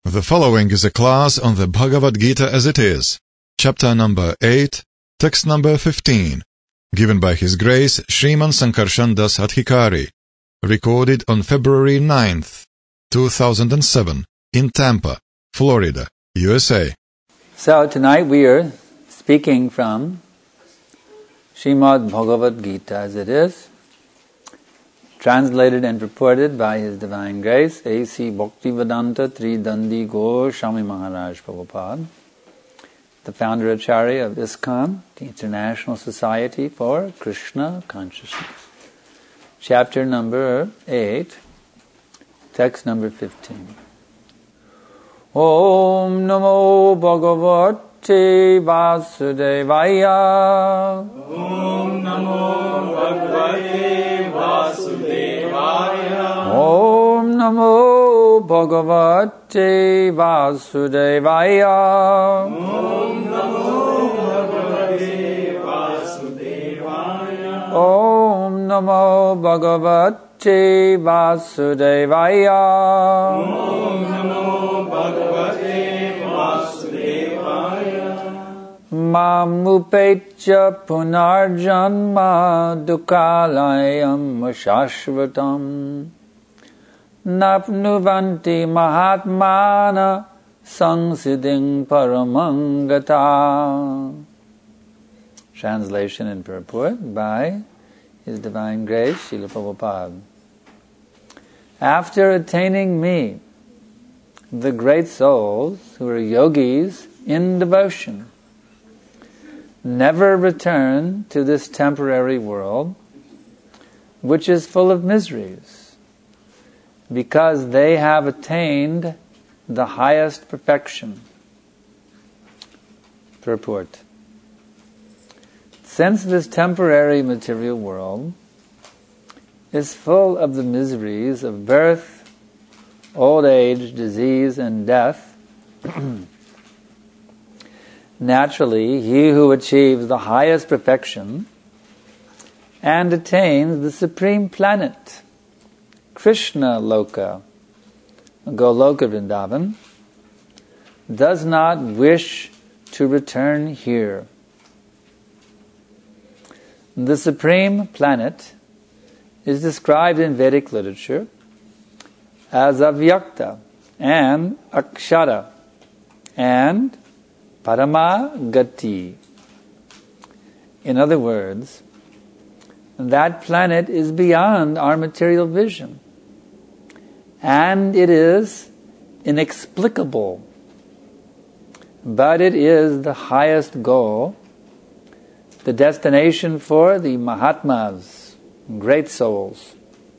The following is a class on the Bhagavad Gita as it is, chapter number 8, text number 15, given by His Grace Sriman Sankarshan Das Adhikari, recorded on February 9th, 2007, in Tampa, Florida, USA. So tonight we are speaking from Srimad Bhagavad Gita as it is, translated and purported by His Divine Grace, A.C. Bhaktivedanta Tridandi Goswami Maharaj Prabhupada, the founder Acharya of ISKCON, the International Society for Krishna Consciousness. Chapter number 8, text number 15. Om Namo Bhagavate Vasudevaya. Om Namo Bhagavate Vasudevaya. Om Namo Bhagavate Vasudevaya. Om Namo Bhagavate Vasudevaya. Om Namo Bhagavate Vasudevaya. Om Namo Bhagavate Vasudevaya. Mamupecha punarjanma dukalayam shashvatam napnuvanti mahatmana sangsiddhing paramangata. Translation and purport by His Divine Grace Srila Prabhupada. After attaining me, the great souls who are yogis in devotion never return to this temporary world, which is full of miseries, because they have attained the highest perfection. Purport. Since this temporary material world is full of the miseries of birth, old age, disease, and death, naturally, he who achieves the highest perfection and attains the supreme planet, Krishna Loka, Goloka Vrindavan, does not wish to return here. The supreme planet is described in Vedic literature as Avyakta and Akshara and Paramagati. In other words, that planet is beyond our material vision, and it is inexplicable, but it is the highest goal, the destination for the Mahatmas, great souls.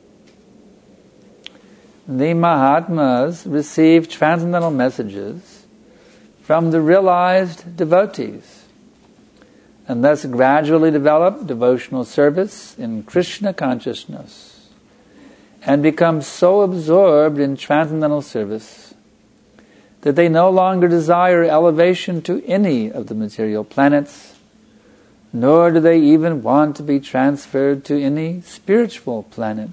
The Mahatmas receive transcendental messages from the realized devotees, and thus gradually develop devotional service in Krishna consciousness, and become so absorbed in transcendental service that they no longer desire elevation to any of the material planets, nor do they even want to be transferred to any spiritual planet.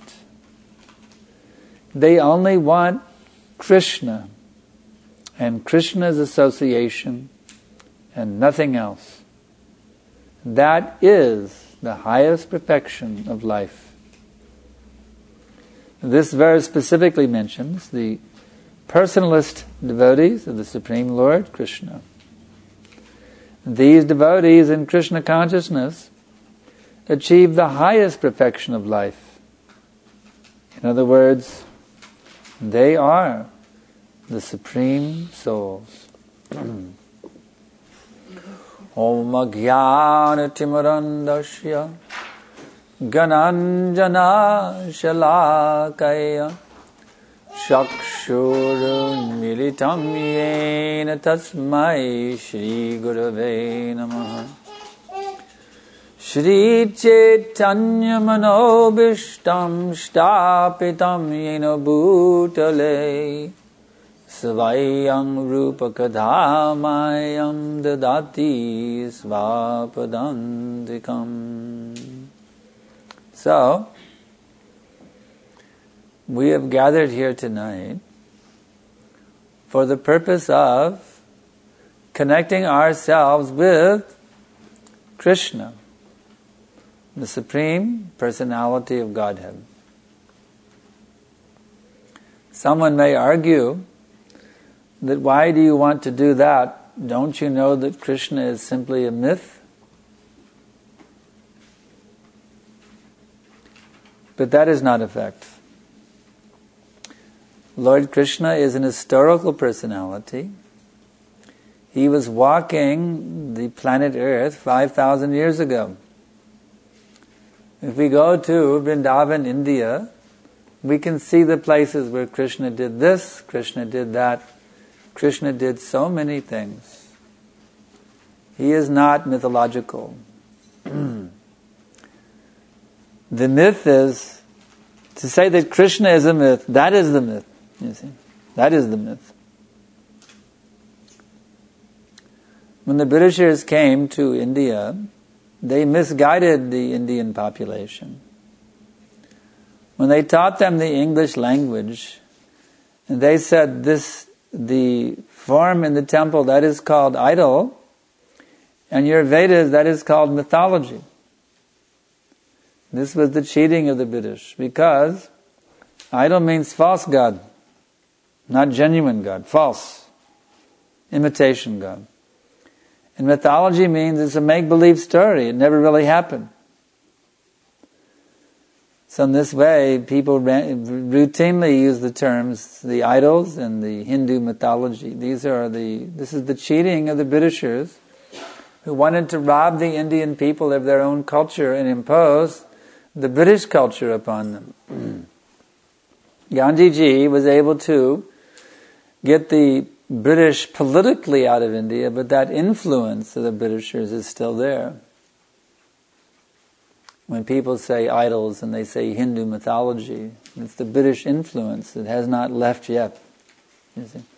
They only want Krishna and Krishna's association and nothing else. That is the highest perfection of life. This verse specifically mentions the personalist devotees of the Supreme Lord Krishna. These devotees in Krishna consciousness achieve the highest perfection of life. In other words, they are the supreme souls. Om Jnana Timirandasya Gananjana Shalakaya Chakshurun Militam Yena Tasmai Shri Gurave Namaha. Shri Chaitanya Manobishtam Shtapitam Yena Bhutale Svayam Rupa Kadhamayam Dadati Svapadandikam. So, we have gathered here tonight for the purpose of connecting ourselves with Krishna, the Supreme Personality of Godhead. Someone may argue that why do you want to do that? Don't you know that Krishna is simply a myth? But that is not a fact. Lord Krishna is an historical personality. He was walking the planet Earth 5,000 years ago. If we go to Vrindavan, India, we can see the places where Krishna did this, Krishna did that. Krishna did so many things. He is not mythological. The myth is, to say that Krishna is a myth, that is the myth, you see. That is the myth. When the Britishers came to India, they misguided the Indian population. When they taught them the English language, and they said the form in the temple, that is called idol, and your Vedas, that is called mythology. This was the cheating of the British, because idol means false God, not genuine God, false, imitation God. And mythology means it's a make-believe story, it never really happened. So in this way, people routinely use the terms the idols and the Hindu mythology. This is the cheating of the Britishers, who wanted to rob the Indian people of their own culture and impose the British culture upon them. Gandhiji was able to get the British politically out of India, but that influence of the Britishers is still there. When people say idols and they say Hindu mythology, it's the British influence that has not left yet. You see?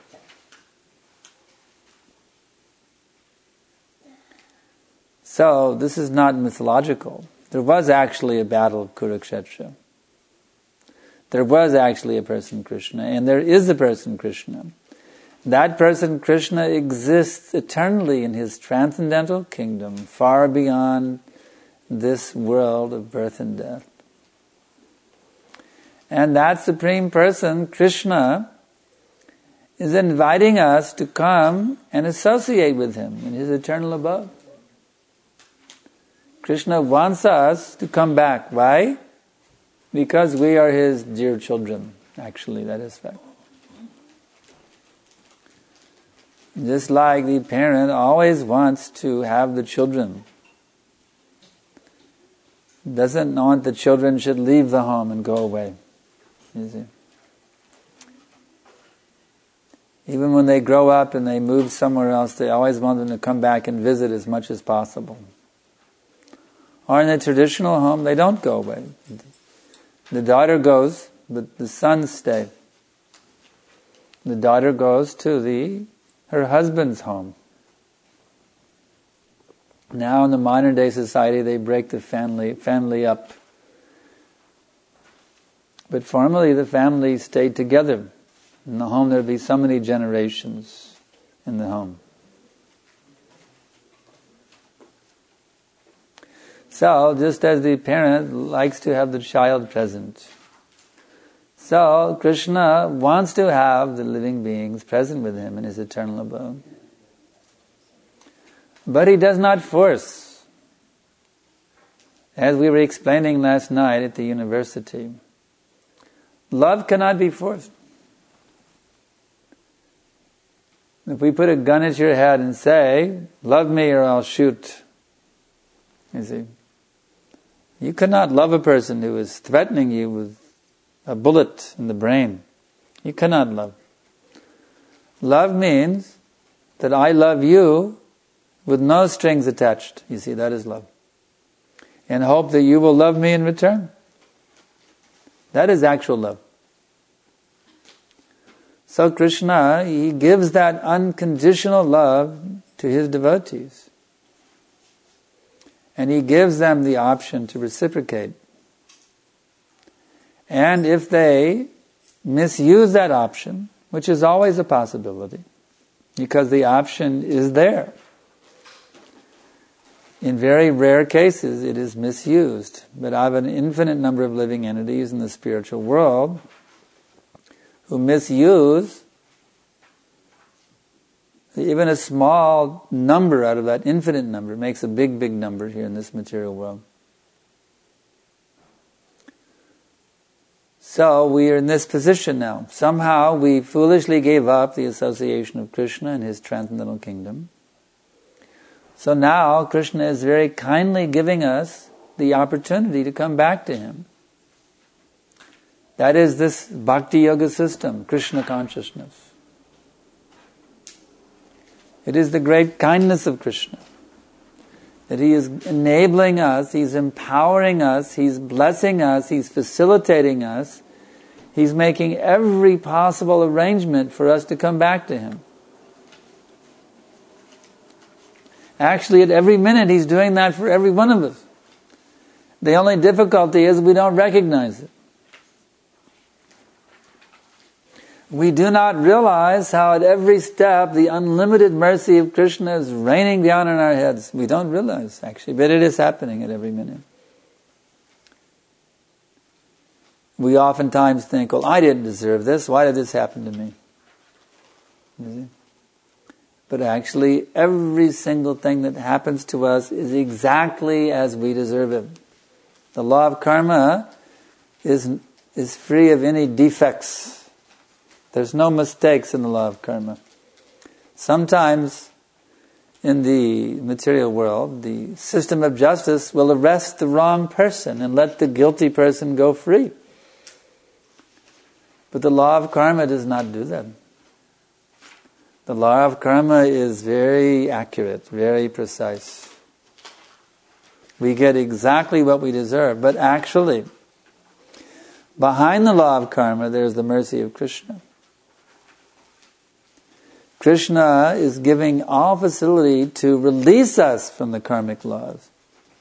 So, this is not mythological. There was actually a battle of Kurukshetra. There was actually a person Krishna, and there is a person Krishna. That person Krishna exists eternally in his transcendental kingdom, far beyond this world of birth and death. And that Supreme Person, Krishna, is inviting us to come and associate with him in his eternal abode. Krishna wants us to come back. Why? Because we are his dear children. Actually, that is fact. Just like the parent always wants to have the children, doesn't want the children should leave the home and go away. You see? Even when they grow up and they move somewhere else, they always want them to come back and visit as much as possible. Or in a traditional home, they don't go away. The daughter goes, but the sons stay. The daughter goes to her husband's home. Now in the modern day society, they break the family up. But formerly the family stayed together. In the home there would be so many generations in the home. So, just as the parent likes to have the child present, so Krishna wants to have the living beings present with him in his eternal abode. But he does not force. As we were explaining last night at the university, love cannot be forced. If we put a gun at your head and say, love me or I'll shoot, you see, you cannot love a person who is threatening you with a bullet in the brain. You cannot love. Love means that I love you with no strings attached. You see, that is love. And hope that you will love me in return. That is actual love. So Krishna, he gives that unconditional love to his devotees. And he gives them the option to reciprocate. And if they misuse that option, which is always a possibility, because the option is there. In very rare cases, it is misused. But I have an infinite number of living entities in the spiritual world who misuse even a small number out of that infinite number. Makes a big, big number here in this material world. So we are in this position now. Somehow we foolishly gave up the association of Krishna and his transcendental kingdom. So now Krishna is very kindly giving us the opportunity to come back to him. That is this bhakti yoga system, Krishna consciousness. It is the great kindness of Krishna that he is enabling us, he's empowering us, he's blessing us, he's facilitating us, he's making every possible arrangement for us to come back to him. Actually, at every minute, he's doing that for every one of us. The only difficulty is we don't recognize it. We do not realize how at every step the unlimited mercy of Krishna is raining down on our heads. We don't realize, actually, but it is happening at every minute. We oftentimes think, well, I didn't deserve this. Why did this happen to me? You see? But actually, every single thing that happens to us is exactly as we deserve it. The law of karma is free of any defects. There's no mistakes in the law of karma. Sometimes, in the material world, the system of justice will arrest the wrong person and let the guilty person go free. But the law of karma does not do that. The law of karma is very accurate, very precise. We get exactly what we deserve. But actually, behind the law of karma, there's the mercy of Krishna. Krishna is giving all facility to release us from the karmic laws.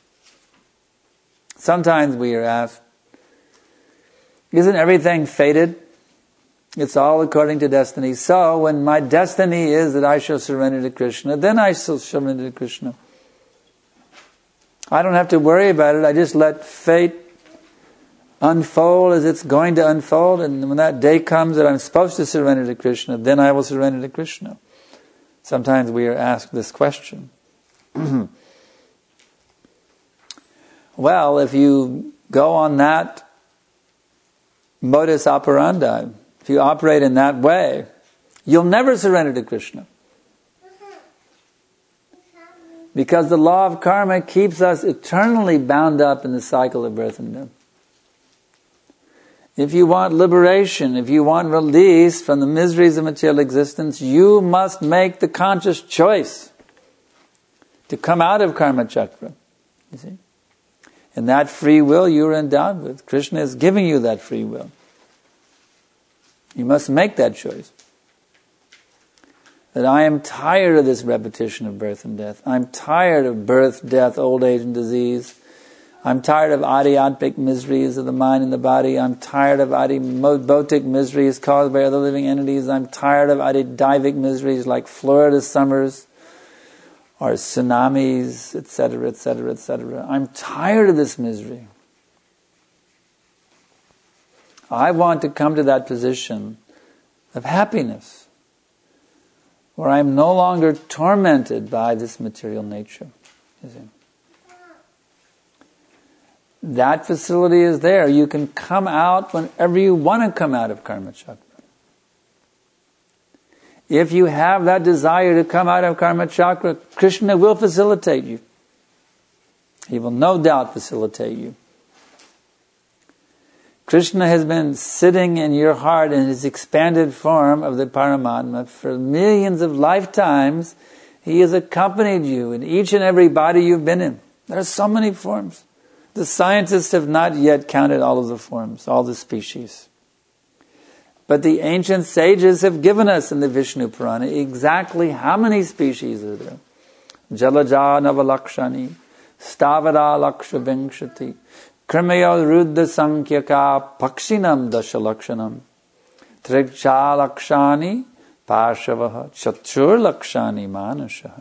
Sometimes we are asked, isn't everything fated? It's all according to destiny. So, when my destiny is that I shall surrender to Krishna, then I shall surrender to Krishna. I don't have to worry about it. I just let fate unfold as it's going to unfold, and when that day comes that I'm supposed to surrender to Krishna, then I will surrender to Krishna. Sometimes we are asked this question. Well, if you go on that modus operandi, if you operate in that way, you'll never surrender to Krishna. Because the law of karma keeps us eternally bound up in the cycle of birth and death. If you want liberation, if you want release from the miseries of material existence, you must make the conscious choice to come out of karma chakra. You see? And that free will you are endowed with. Krishna is giving you that free will. You must make that choice. That I am tired of this repetition of birth and death. I'm tired of birth, death, old age and disease. I'm tired of adhyatmic miseries of the mind and the body. I'm tired of adibhotic miseries caused by other living entities. I'm tired of adidivic miseries like Florida summers or tsunamis, etc., etc., etc. I'm tired of this misery. I want to come to that position of happiness where I'm no longer tormented by this material nature. You see? That facility is there. You can come out whenever you want to come out of karma chakra. If you have that desire to come out of karma chakra, Krishna will facilitate you. He will no doubt facilitate you. Krishna has been sitting in your heart in his expanded form of the Paramatma for millions of lifetimes. He has accompanied you in each and every body you've been in. There are so many forms. The scientists have not yet counted all of the forms, all the species. But the ancient sages have given us in the Vishnu Purana exactly how many species are there. Jalaja Navalakshani, Stavara Laksha Vimshati, Krimayo Ruddha Sankhyaka Pakshinam Dashalakshanam, Trikcha lakshani pashavaha chatur lakshani manasha.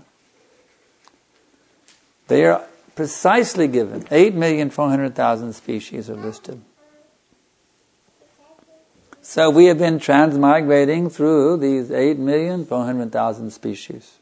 They are precisely given. 8,400,000 species are listed. So we have been transmigrating through these 8,400,000 species.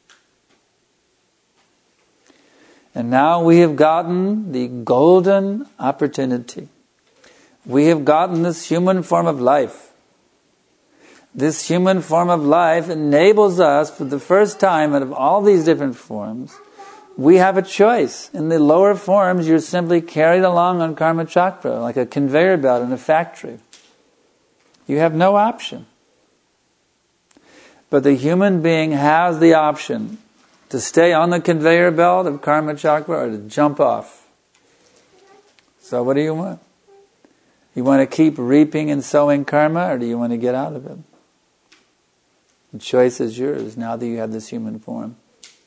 And now we have gotten the golden opportunity. We have gotten this human form of life. This human form of life enables us, for the first time out of all these different forms, we have a choice. In the lower forms, you're simply carried along on karma chakra, like a conveyor belt in a factory. You have no option. But the human being has the option to stay on the conveyor belt of karma chakra or to jump off. So what do you want? You want to keep reaping and sowing karma, or do you want to get out of it? The choice is yours now that you have this human form.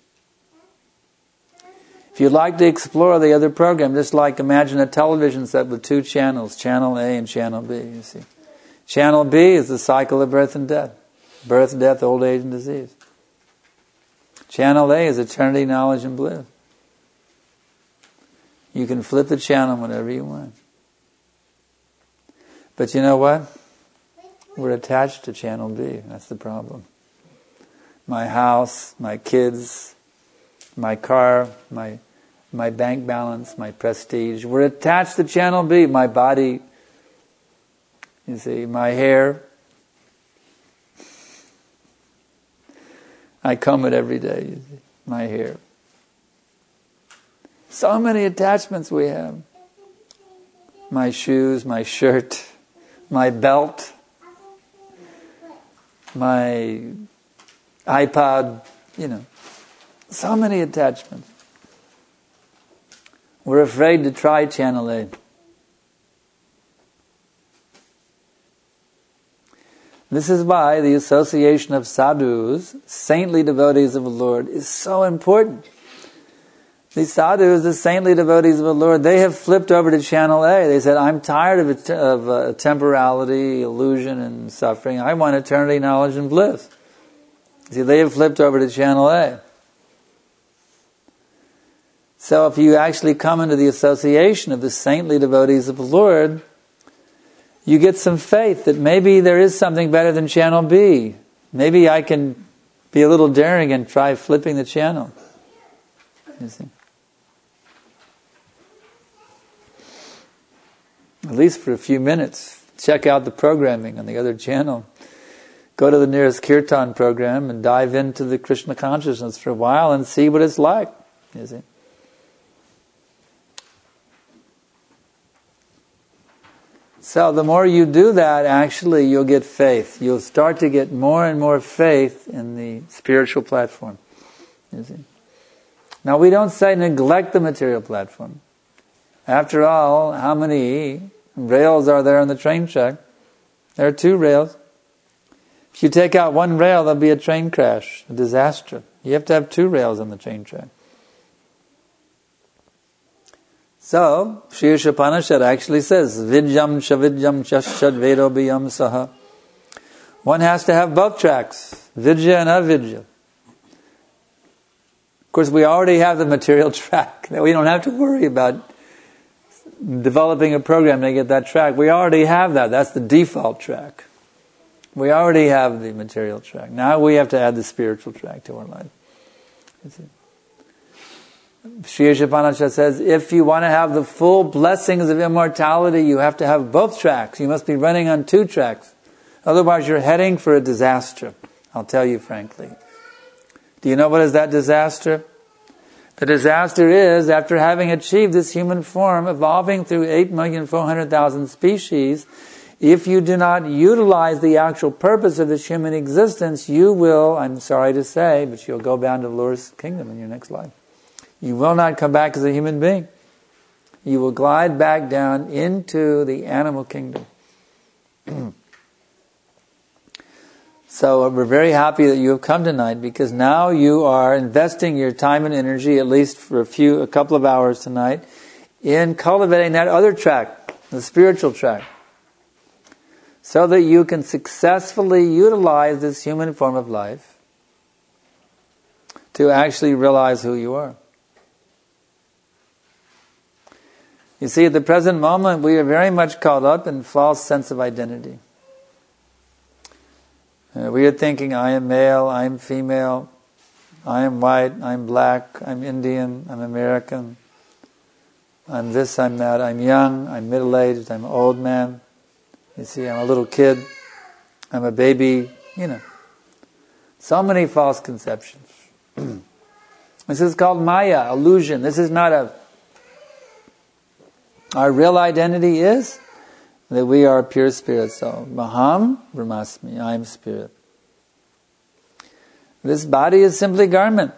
If you'd like to explore the other program, just like imagine a television set with two channels, Channel A and Channel B, you see. Channel B is the cycle of birth and death. Birth, death, old age, and disease. Channel A is eternity, knowledge, and bliss. You can flip the channel whenever you want. But you know what? We're attached to Channel B. That's the problem. My house, my kids, my car, my bank balance, my prestige. We're attached to Channel B. My body, you see, my hair. I comb it every day, you see, my hair. So many attachments we have. My shoes, my shirt, my belt, my iPod, so many attachments. We're afraid to try Channel A. This is why the association of sadhus, saintly devotees of the Lord, is so important. These sadhus, the saintly devotees of the Lord, they have flipped over to Channel A. They said, I'm tired of temporality, illusion, and suffering. I want eternity, knowledge, and bliss. See, they have flipped over to Channel A. So if you actually come into the association of the saintly devotees of the Lord, you get some faith that maybe there is something better than Channel B. Maybe I can be a little daring and try flipping the channel. You see? At least for a few minutes. Check out the programming on the other channel. Go to the nearest kirtan program and dive into the Krishna consciousness for a while and see what it's like. You see? So the more you do that, actually you'll get faith. You'll start to get more and more faith in the spiritual platform. You see? Now we don't say neglect the material platform. After all, how many rails are there on the train track? There are 2 rails. If you take out one rail, there'll be a train crash, a disaster. You have to have 2 rails on the train track. So, Sri Upanishad actually says, Vidyam shavidyam chashad vedobiyam saha. One has to have both tracks, Vidya and Avidya. Of course, we already have the material track. We don't have to worry about developing a program to get that track. We already have that. That's the default track. We already have the material track. Now we have to add the spiritual track to our life. Sri Upanishad says, if you want to have the full blessings of immortality, you have to have both tracks. You must be running on 2 tracks. Otherwise you're heading for a disaster. I'll tell you frankly. Do you know what is that disaster? The disaster is, after having achieved this human form, evolving through 8,400,000 species, if you do not utilize the actual purpose of this human existence, you will, I'm sorry to say, but you'll go down to the Lord's kingdom in your next life. You will not come back as a human being. You will glide back down into the animal kingdom. So we're very happy that you have come tonight, because now you are investing your time and energy, at least for a couple of hours tonight, in cultivating that other track, the spiritual track. so that you can successfully utilize this human form of life to actually realize who you are. You see, at the present moment, we are very much caught up in false sense of identity. We are thinking, I am male, I am female, I am white, I am black, I'm Indian, I'm American, I'm this, I'm that, I'm young, I'm middle-aged, I'm an old man. You see, I'm a little kid, I'm a baby, So many false conceptions. This is called Maya, illusion. This is not our real identity is that we are pure spirit soul. Maham Brahmasmi, I am spirit. This body is simply garment.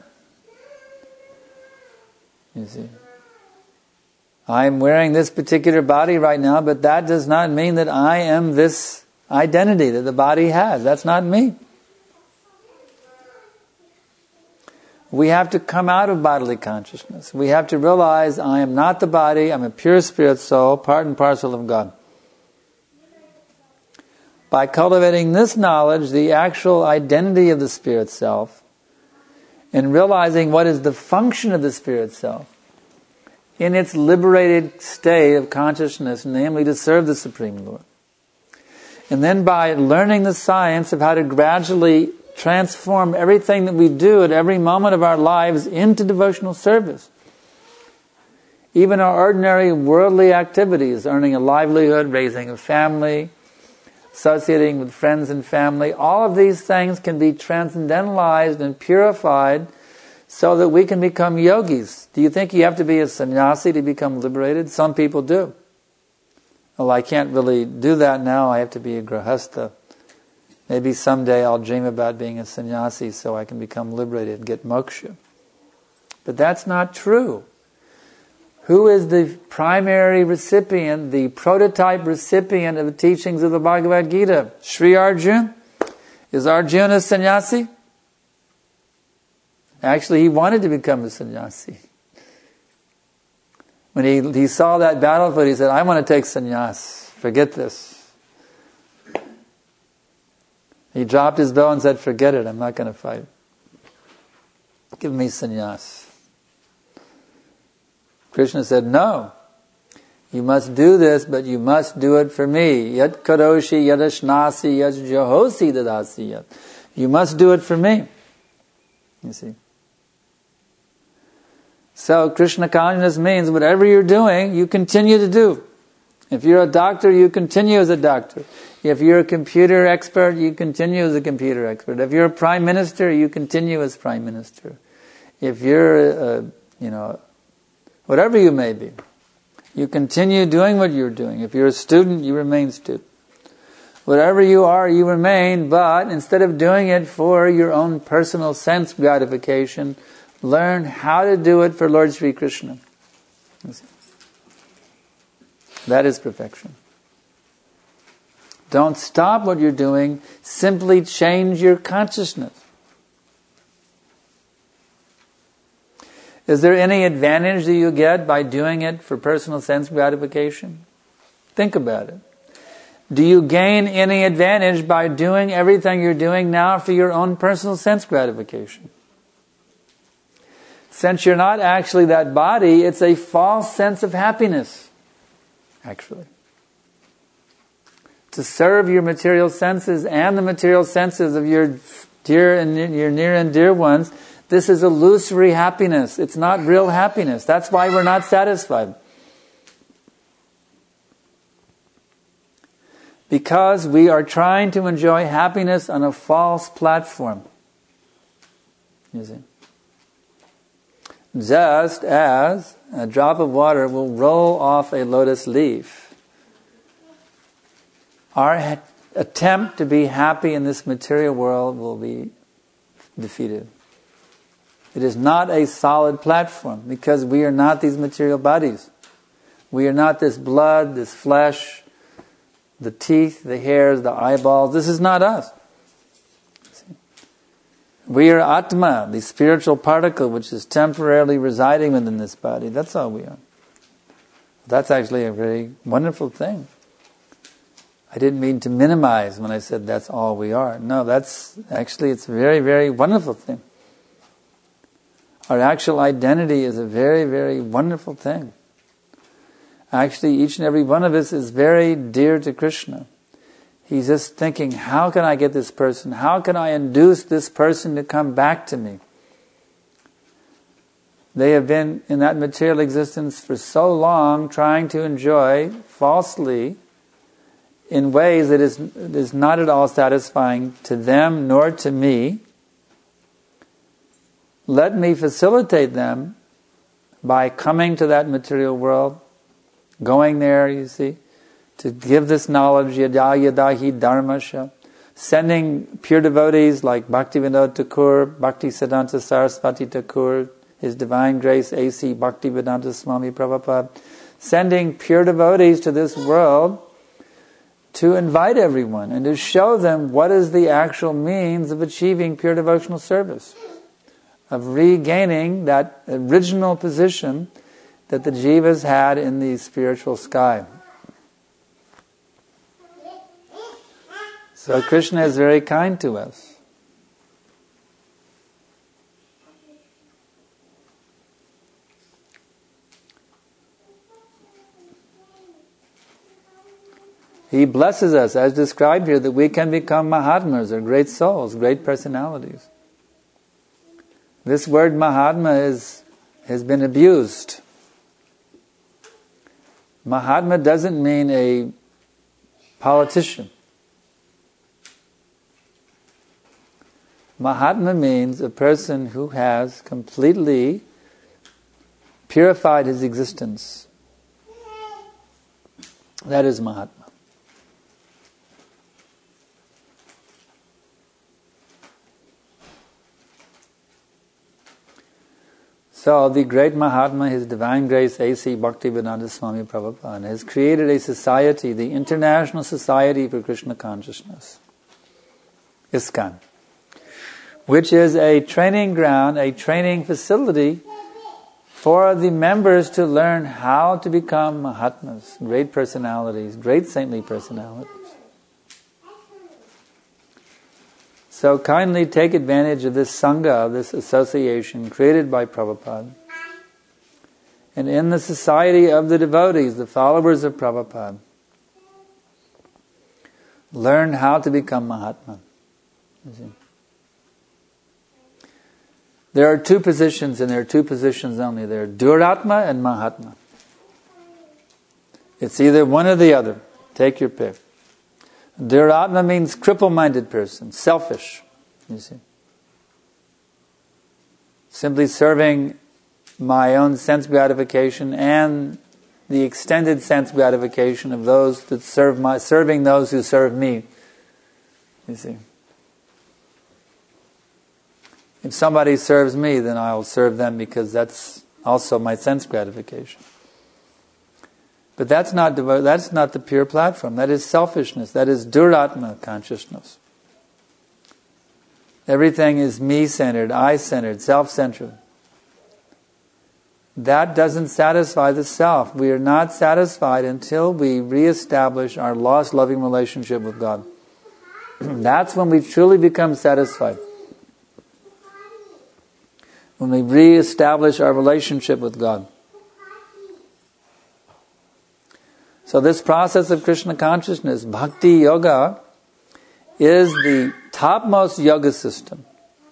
You see. I am wearing this particular body right now, but that does not mean that I am this identity that the body has. That's not me. We have to come out of bodily consciousness. We have to realize I am not the body, I'm a pure spirit soul, part and parcel of God. By cultivating this knowledge, the actual identity of the spirit self, and realizing what is the function of the spirit self, in its liberated state of consciousness, namely to serve the Supreme Lord. And then by learning the science of how to gradually transform everything that we do at every moment of our lives into devotional service. Even our ordinary worldly activities, earning a livelihood, raising a family, associating with friends and family, all of these things can be transcendentalized and purified so that we can become yogis. Do you think you have to be a sannyasi to become liberated? Some people do. Well, I can't really do that now. I have to be a grahastha. Maybe someday I'll dream about being a sannyasi so I can become liberated and get moksha. But that's not true. Who is the primary recipient, the prototype recipient of the teachings of the Bhagavad Gita? Sri Arjuna? Is Arjuna a sannyasi? Actually, he wanted to become a sannyasi. When he saw that battlefield, he said, I want to take sannyas. Forget this. He dropped his bow and said, forget it, I'm not going to fight. Give me sannyas. Krishna said, no. You must do this, but you must do it for me. Yat karoshi yadashnasi yat jahosi dadasi yat. You must do it for me. You see. So Krishna consciousness means whatever you're doing, you continue to do. If you're a doctor, you continue as a doctor. If you're a computer expert, you continue as a computer expert. If you're a prime minister, you continue as prime minister. If you're, whatever you may be, you continue doing what you're doing. If you're a student, you remain student. Whatever you are, you remain, but instead of doing it for your own personal sense gratification, learn how to do it for Lord Sri Krishna. That is perfection. Don't stop what you're doing, simply change your consciousness. Is there any advantage that you get by doing it for personal sense gratification? Think about it. Do you gain any advantage by doing everything you're doing now for your own personal sense gratification? Since you're not actually that body, it's a false sense of happiness, actually. To serve your material senses and the material senses of your dear and your near and dear ones, this is illusory happiness. It's not real happiness. That's why we're not satisfied. Because we are trying to enjoy happiness on a false platform. You see? Just as a drop of water will roll off a lotus leaf, our attempt to be happy in this material world will be defeated. It is not a solid platform because we are not these material bodies. We are not this blood, this flesh, the teeth, the hairs, the eyeballs. This is not us. We are Atma, the spiritual particle which is temporarily residing within this body. That's all we are. That's actually a very wonderful thing. I didn't mean to minimize when I said that's all we are. No, it's a very, very wonderful thing. Our actual identity is a very, very wonderful thing. Actually, each and every one of us is very dear to Krishna. He's just thinking, how can I get this person? How can I induce this person to come back to me? They have been in that material existence for so long, trying to enjoy falsely in ways that is not at all satisfying to them nor to me. Let me facilitate them by coming to that material world, going there, you see, to give this knowledge, yada yadahi dharmasya, sending pure devotees like Bhaktivinoda Thakur, Bhaktisiddhanta Saraswati Thakur, His Divine Grace A.C. Bhaktivedanta Swami Prabhupada, sending pure devotees to this world to invite everyone and to show them what is the actual means of achieving pure devotional service, of regaining that original position that the jivas had in the spiritual sky. So Krishna is very kind to us. He blesses us, as described here, that we can become Mahatmas, or great souls, great personalities. This word Mahatma has been abused. Mahatma doesn't mean a politician. Mahatma means a person who has completely purified his existence. That is Mahatma. So the great Mahatma, His Divine Grace A.C. Bhaktivedanta Swami Prabhupada, has created a society, the International Society for Krishna Consciousness, ISKCON, which is a training ground, a training facility for the members to learn how to become Mahatmas, great personalities, great saintly personalities. So kindly take advantage of this Sangha, this association created by Prabhupada. And in the society of the devotees, the followers of Prabhupada, learn how to become Mahatma. There are two positions, and there are two positions only. There are Duratma and Mahatma. It's either one or the other. Take your pick. Duratma means cripple-minded person, selfish, you see. Simply serving my own sense gratification and the extended sense gratification of those that serving those who serve me, you see. If somebody serves me, then I'll serve them because that's also my sense gratification. But that's not the pure platform. That is selfishness. That is Duratma consciousness. Everything is me-centered, I-centered, self-centered. That doesn't satisfy the self. We are not satisfied until we reestablish our lost loving relationship with God. That's when we truly become satisfied. When we reestablish our relationship with God. So this process of Krishna consciousness, Bhakti Yoga, is the topmost yoga system.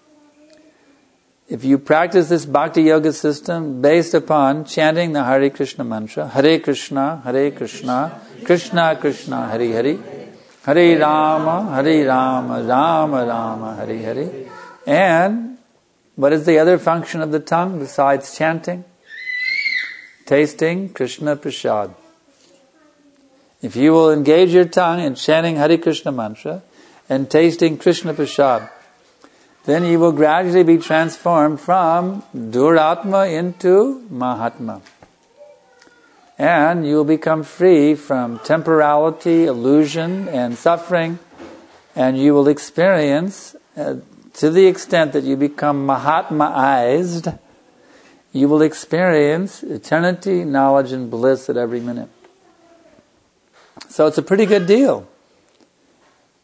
If you practice this Bhakti Yoga system based upon chanting the Hare Krishna mantra, Hare Krishna, Krishna Krishna, Hare Hare, Hare Rama, Rama Rama, Hare Hare. And what is the other function of the tongue besides chanting? Tasting Krishna Prasad. If you will engage your tongue in chanting Hare Krishna mantra and tasting Krishna Prasad, then you will gradually be transformed from Duratma into Mahatma. And you will become free from temporality, illusion, and suffering. And you will experience, to the extent that you become Mahatmaized, you will experience eternity, knowledge, and bliss at every minute. So it's a pretty good deal.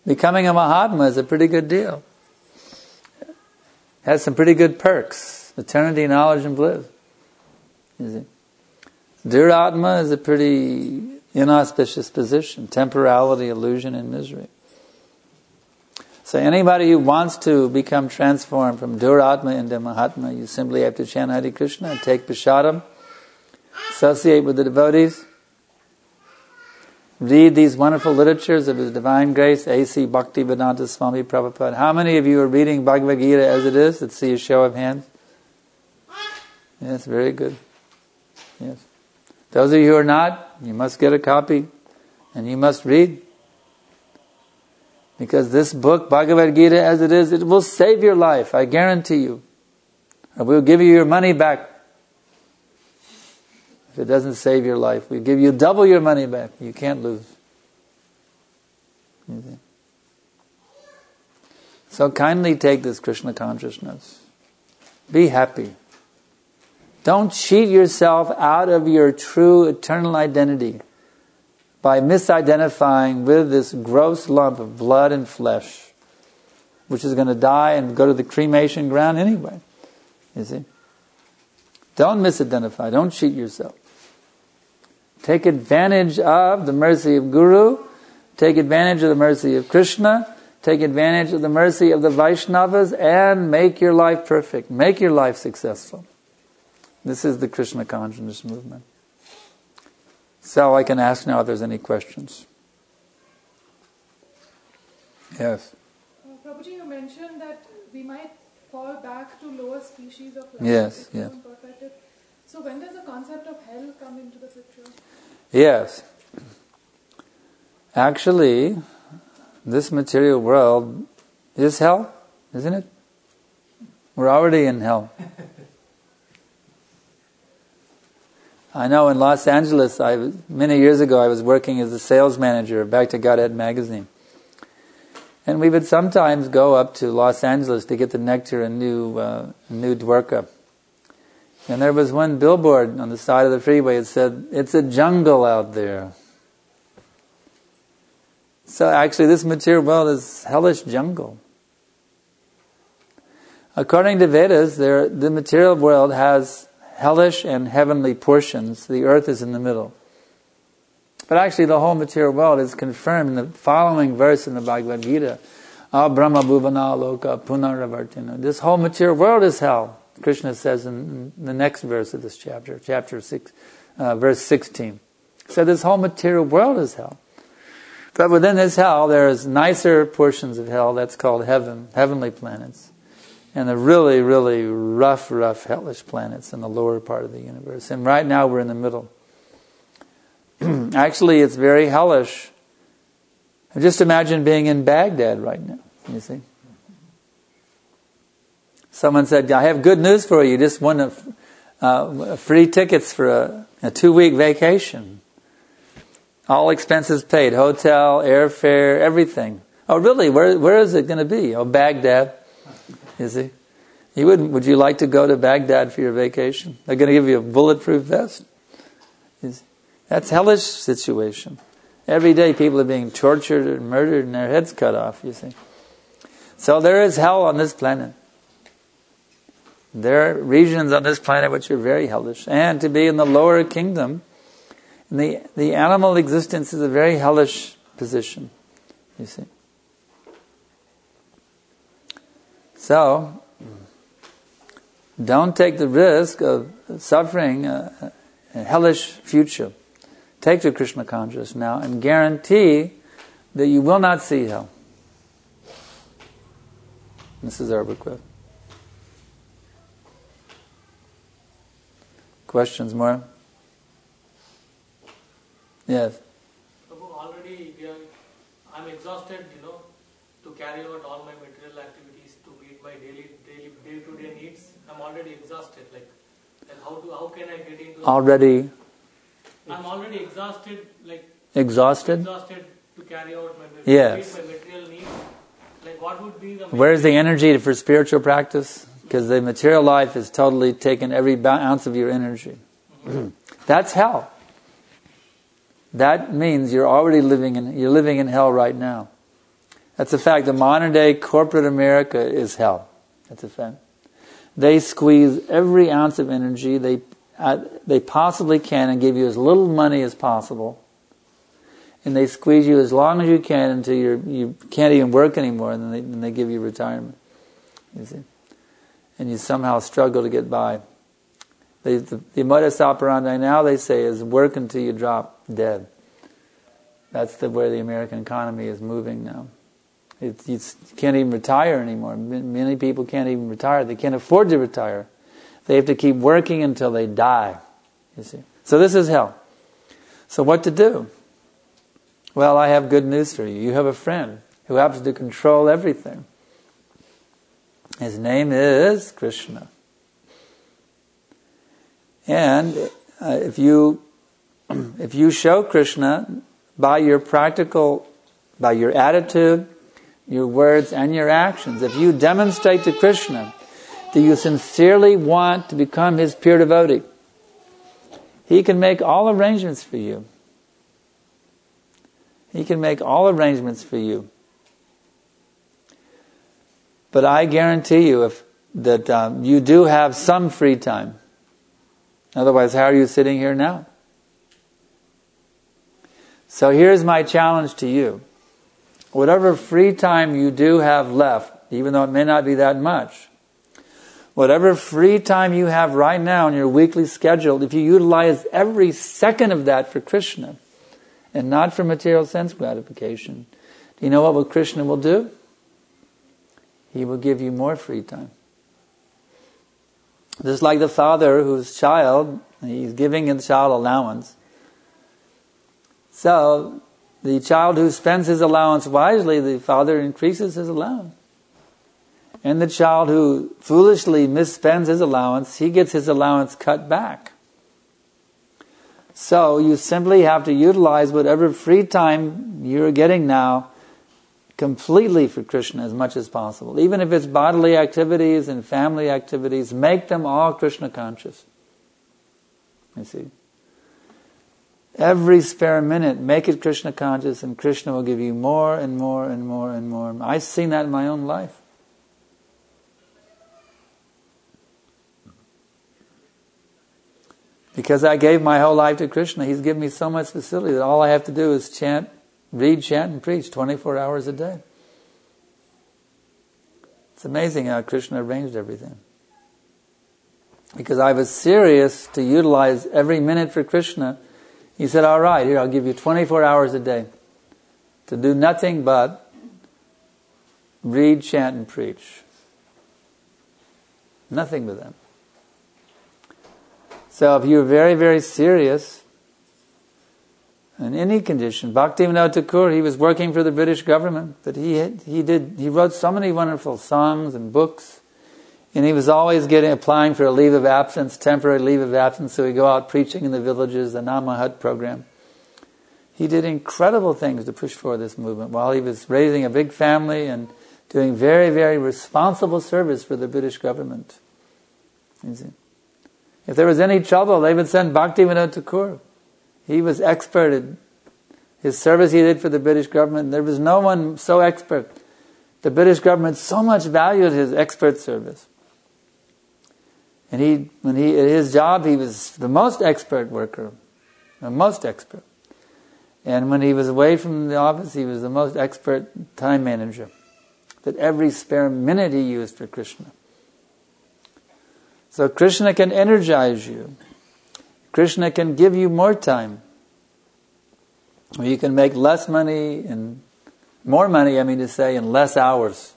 Becoming a Mahatma is a pretty good deal. Has some pretty good perks. Eternity, knowledge, and bliss. You see? Duratma is a pretty inauspicious position. Temporality, illusion, and misery. So anybody who wants to become transformed from Duratma into Mahatma, you simply have to chant Hare Krishna and take Prasadam, associate with the devotees, read these wonderful literatures of His Divine Grace, A.C. Bhaktivedanta Swami Prabhupada. How many of you are reading Bhagavad Gita as it is? Let's see a show of hands. Yes, very good. Yes. Those of you who are not, you must get a copy and you must read. Because this book, Bhagavad Gita as it is, it will save your life, I guarantee you. Or we'll give you your money back. If it doesn't save your life, we'll give you double your money back. You can't lose. So kindly take this Krishna consciousness. Be happy. Don't cheat yourself out of your true eternal identity by misidentifying with this gross lump of blood and flesh, which is going to die and go to the cremation ground anyway. You see? Don't misidentify. Don't cheat yourself. Take advantage of the mercy of Guru. Take advantage of the mercy of Krishna. Take advantage of the mercy of the Vaishnavas and make your life perfect. Make your life successful. This is the Krishna consciousness movement. So I can ask now if there's any questions. Yes. Prabhuji, you mentioned that we might fall back to lower species of life. Yes, yes. So when does the concept of hell come into the picture? Yes. Actually, this material world is hell, isn't it? We're already in hell. I know in Los Angeles, many years ago, I was working as a sales manager of Back to Godhead magazine. And we would sometimes go up to Los Angeles to get the nectar in New Dwarka. And there was one billboard on the side of the freeway that said, "It's a jungle out there." So actually this material world is hellish jungle. According to Vedas, the material world has hellish and heavenly portions. The earth is in the middle. But actually the whole material world is confirmed in the following verse in the Bhagavad Gita. Brahma bhuvana loka punaravartina. This whole material world is hell. Krishna says in the next verse of this chapter, chapter 6, verse 16. So this whole material world is hell. But within this hell, there's nicer portions of hell that's called heaven, heavenly planets. And the really, really rough, hellish planets in the lower part of the universe. And right now we're in the middle. Actually, it's very hellish. Just imagine being in Baghdad right now, you see. Someone said, "I have good news for you. You just won free tickets for a 2-week vacation. All expenses paid. Hotel, airfare, everything." "Oh, really? Where is it going to be?" "Oh, Baghdad." You see? Would you like to go to Baghdad for your vacation? They're going to give you a bulletproof vest. That's a hellish situation. Every day people are being tortured and murdered and their heads cut off, you see. So there is hell on this planet. There are regions on this planet which are very hellish. And to be in the lower kingdom, the animal existence is a very hellish position, you see. So, don't take the risk of suffering a hellish future. Take the Krishna consciousness now and guarantee that you will not see hell. This is our request. Questions more? Yes. Already I'm exhausted, to carry out all my material activities to meet my day-to-day needs. I'm already exhausted. Like how can I get into? Already. I'm already exhausted. Exhausted? Exhausted to carry out my yes. meet my material needs. Like what would be the? Where's the energy for spiritual practice? Because the material life has totally taken every ounce of your energy. Mm-hmm. That's hell. That means you're already living in hell right now. That's a fact. The modern day corporate America is hell. That's a fact. They squeeze every ounce of energy they possibly can and give you as little money as possible. And they squeeze you as long as you can until you can't even work anymore, and then they give you retirement. You see? And you somehow struggle to get by. The modus operandi now, they say, is work until you drop dead. That's the way the American economy is moving now. You can't even retire anymore. Many people can't even retire. They can't afford to retire. They have to keep working until they die. You see. So this is hell. So what to do? Well, I have good news for you. You have a friend who happens to control everything. His name is Krishna. And if you show Krishna by your attitude, your words, and your actions, if you demonstrate to Krishna that you sincerely want to become his pure devotee, he can make all arrangements for you. He can make all arrangements for you. But I guarantee you that you do have some free time. Otherwise, how are you sitting here now? So here's my challenge to you. Whatever free time you do have left, even though it may not be that much, whatever free time you have right now in your weekly schedule, if you utilize every second of that for Krishna, and not for material sense gratification, do you know what Krishna will do? He will give you more free time. Just like the father whose child, he's giving his child allowance. So, the child who spends his allowance wisely, the father increases his allowance. And the child who foolishly misspends his allowance, he gets his allowance cut back. So you simply have to utilize whatever free time you're getting now completely for Krishna as much as possible. Even if it's bodily activities and family activities, make them all Krishna conscious. You see? Every spare minute, make it Krishna conscious, and Krishna will give you more and more and more and more. I've seen that in my own life. Because I gave my whole life to Krishna, He's given me so much facility that all I have to do is read, chant, and preach 24 hours a day. It's amazing how Krishna arranged everything. Because I was serious to utilize every minute for Krishna. He said, all right, here, I'll give you 24 hours a day to do nothing but read, chant, and preach. Nothing but that. So if you're very, very serious, in any condition, Bhaktivinoda Thakur, he was working for the British government, but he wrote so many wonderful songs and books, and he was always applying for a leave of absence, temporary leave of absence, so he'd go out preaching in the villages, the Namahat program. He did incredible things to push forward this movement while he was raising a big family and doing very, very responsible service for the British government. You see? If there was any trouble, they would send Bhaktivinoda Thakur. He was expert in his service he did for the British government. There was no one so expert. The British government so much valued his expert service. And in his job, he was the most expert worker. The most expert. And when he was away from the office, he was the most expert time manager. That every spare minute he used for Krishna. So Krishna can energize you. Krishna can give you more time. Or you can make less money and more money, in less hours.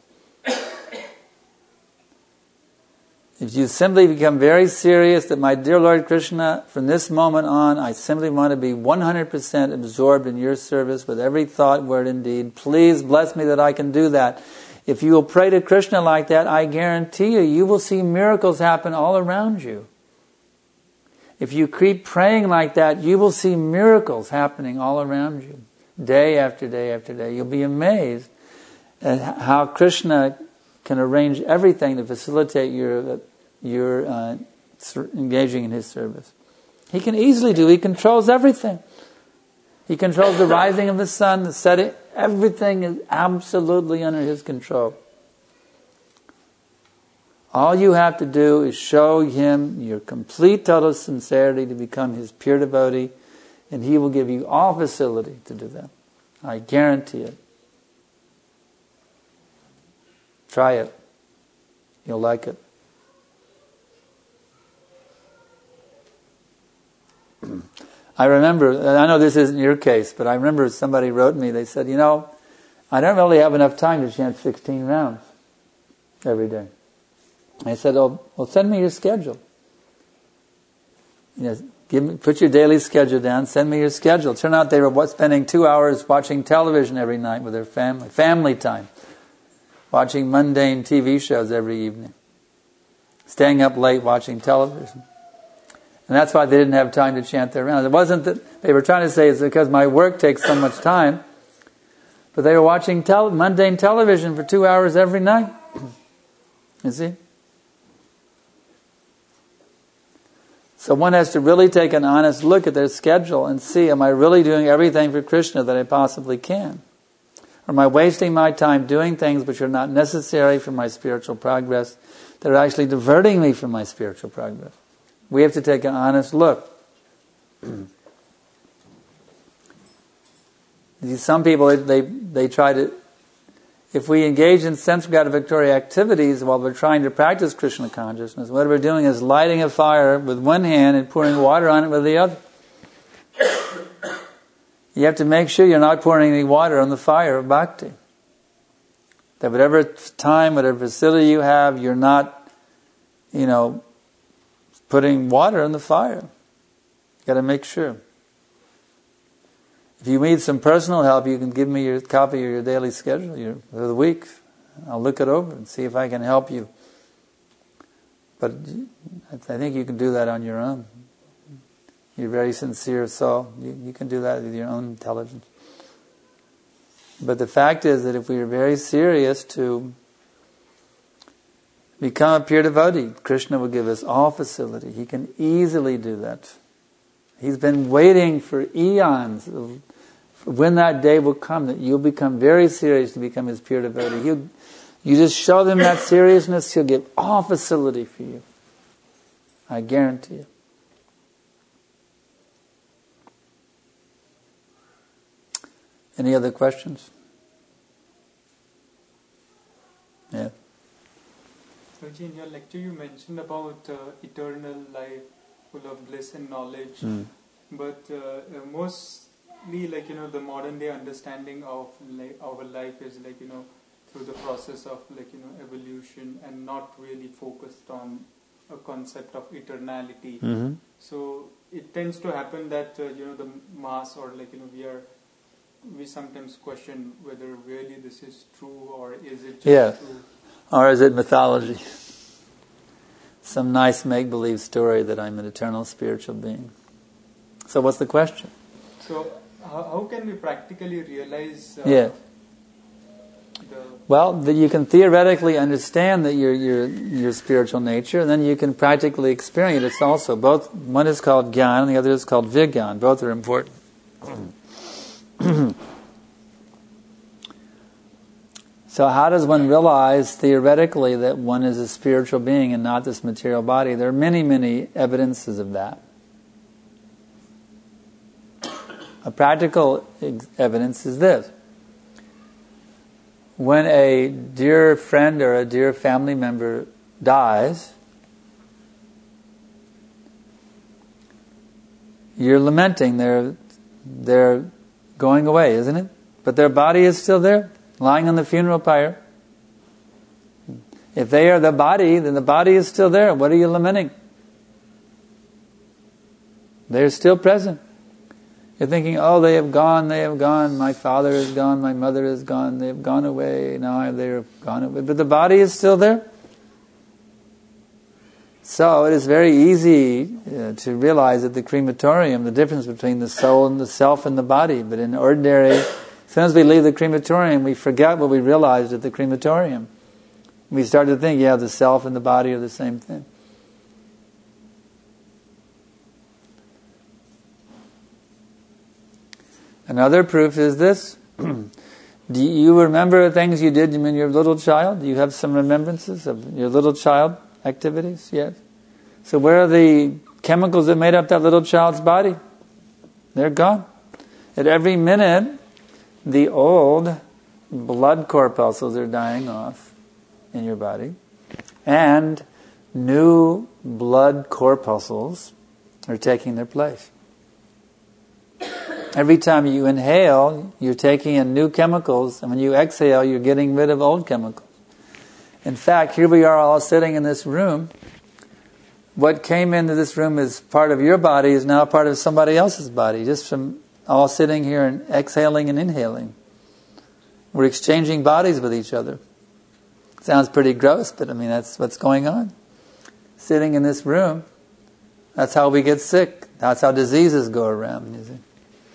If you simply become very serious that, my dear Lord Krishna, from this moment on, I simply want to be 100% absorbed in your service with every thought, word, and deed. Please bless me that I can do that. If you will pray to Krishna like that, I guarantee you will see miracles happen all around you. If you keep praying like that, you will see miracles happening all around you, day after day after day. You'll be amazed at how Krishna can arrange everything to facilitate your engaging in His service. He can easily do. He controls everything. He controls the rising of the sun, the setting, Everything is absolutely under His control. All you have to do is show Him your complete total sincerity to become His pure devotee, and He will give you all facility to do that. I guarantee it. Try it. You'll like it. I remember, and I know this isn't your case, but I remember somebody wrote me, they said, I don't really have enough time to chant 16 rounds every day. I said, well, send me your schedule. Put your daily schedule down, send me your schedule. It turned out they were spending 2 hours watching television every night with their family time. Watching mundane TV shows every evening. Staying up late watching television. And that's why they didn't have time to chant their rounds. It wasn't that they were trying to say it's because my work takes so much time, but they were watching mundane television for 2 hours every night. You see? So one has to really take an honest look at their schedule and see, am I really doing everything for Krishna that I possibly can? Or am I wasting my time doing things which are not necessary for my spiritual progress, that are actually diverting me from my spiritual progress? We have to take an honest look. Some people, they try to, if we engage in sense gratificatory activities while we're trying to practice Krishna consciousness, what we're doing is lighting a fire with one hand and pouring water on it with the other. You have to make sure you're not pouring any water on the fire of bhakti. That whatever time, whatever facility you have, you're not, putting water on the fire. You got to make sure. If you need some personal help, you can give me your copy of your daily schedule for the week. I'll look it over and see if I can help you. But I think you can do that on your own. You're very sincere soul. You can do that with your own intelligence. But the fact is that if we are very serious to become a pure devotee, Krishna will give us all facility. He can easily do that. He's been waiting for eons of when that day will come that you'll become very serious to become His pure devotee. You just show them that seriousness, He'll give all facility for you. I guarantee you. Any other questions? Yeah. Raji, in your lecture you mentioned about eternal life full of bliss and knowledge, but mostly the modern day understanding of our life is through the process of evolution and not really focused on a concept of eternality. Mm-hmm. So it tends to happen that the mass or we sometimes question whether really this is true or is it just true. Or is it mythology? Some nice make-believe story that I'm an eternal spiritual being. So what's the question? So how can we practically realize Well, you can theoretically understand that your spiritual nature, and then you can practically experience it also. Both, one is called Gyan and the other is called Vigyan. Both are important. So how does one realize theoretically that one is a spiritual being and not this material body? There are many, many evidences of that. A practical evidence is this. When a dear friend or a dear family member dies, you're lamenting. They're going away, isn't it? But their body is still there, lying on the funeral pyre. If they are the body, then the body is still there. What are you lamenting? They're still present. You're thinking, oh, they have gone, my father is gone, my mother is gone, they have gone away, now they're gone away. But the body is still there. So it is very easy to realize at the crematorium the difference between the soul and the self and the body. But in ordinary, as soon as we leave the crematorium, we forget what we realized at the crematorium. We start to think, the self and the body are the same thing. Another proof is this. Do you remember things you did when you were a little child? Do you have some remembrances of your little child activities? Yes. So where are the chemicals that made up that little child's body? They're gone. At every minute, the old blood corpuscles are dying off in your body, and new blood corpuscles are taking their place. Every time you inhale, you're taking in new chemicals, and when you exhale, you're getting rid of old chemicals. In fact, here we are all sitting in this room. What came into this room as part of your body is now part of somebody else's body, just from all sitting here and exhaling and inhaling. We're exchanging bodies with each other. Sounds pretty gross, but I mean, that's what's going on. Sitting in this room, that's how we get sick. That's how diseases go around, you see.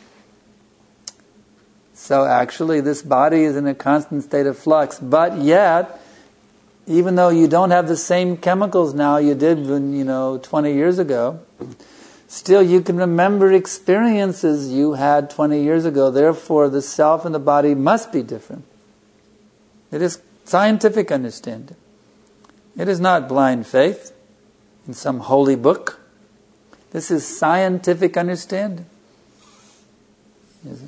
So actually, this body is in a constant state of flux. But yet, even though you don't have the same chemicals now you did when, 20 years ago, still you can remember experiences you had 20 years ago. Therefore, the self and the body must be different. It is scientific understanding. It is not blind faith in some holy book. This is scientific understanding. Is it?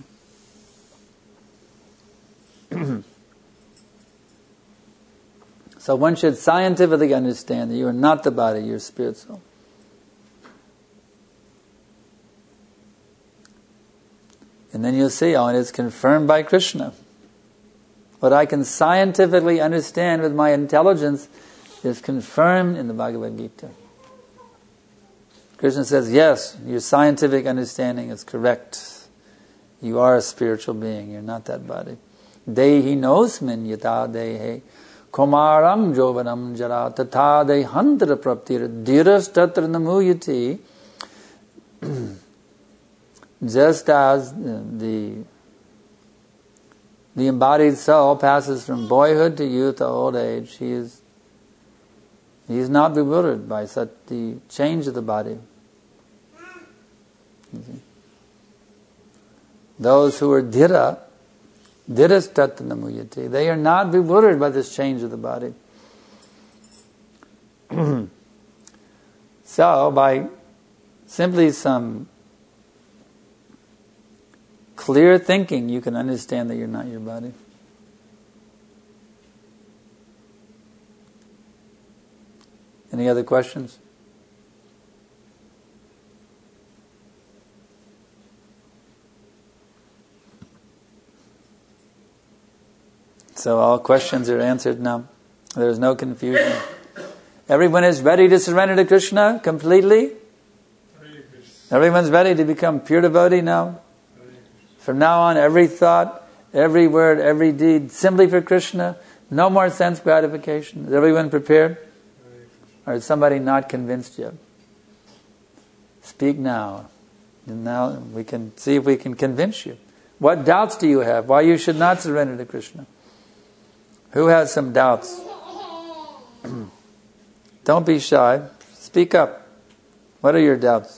So one should scientifically understand that you are not the body, you're spirit soul. And then you'll see how it is confirmed by Krishna. What I can scientifically understand with my intelligence is confirmed in the Bhagavad Gita. Krishna says, yes, your scientific understanding is correct. You are a spiritual being, you're not that body. Dehi nosmin yata dehe komaram jovanam jara tata dehantra praptir dhiras tatra namuyati. Just as the embodied soul passes from boyhood to youth to old age, he is not bewildered by such the change of the body. Those who are dhiras tatra namuyati, they are not bewildered by this change of the body. So, by simply some clear thinking, you can understand that you're not your body. Any other questions? So all questions are answered now. There is no confusion. Everyone is ready to surrender to Krishna completely? Everyone's ready to become pure devotee now? From now on, every thought, every word, every deed, simply for Krishna. No more sense gratification. Is everyone prepared? Or is somebody not convinced yet? Speak now. And now we can see if we can convince you. What doubts do you have? Why you should not surrender to Krishna? Who has some doubts? Don't be shy. Speak up. What are your doubts?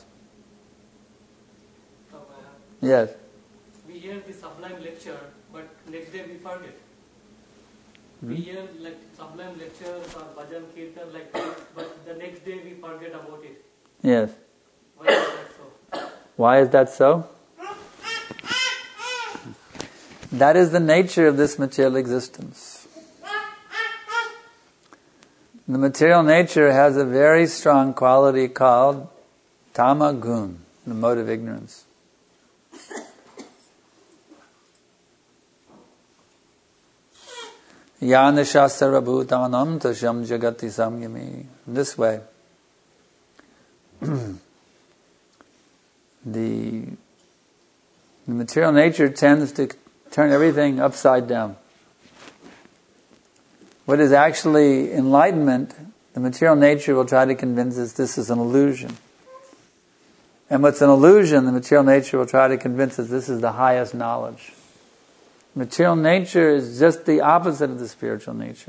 Yes. We hear the sublime lecture, but next day we forget. We hear like sublime lectures or bhajan kirtan like that, but the next day we forget about it. Yes. Why is that so? Why is that so? That is the nature of this material existence. The material nature has a very strong quality called tama gun, the mode of ignorance. Yanasha sarabhutanam tasham jagati samyami. This way. The material nature tends to turn everything upside down. What is actually enlightenment, the material nature will try to convince us this is an illusion. And what's an illusion, the material nature will try to convince us this is the highest knowledge. Material nature is just the opposite of the spiritual nature.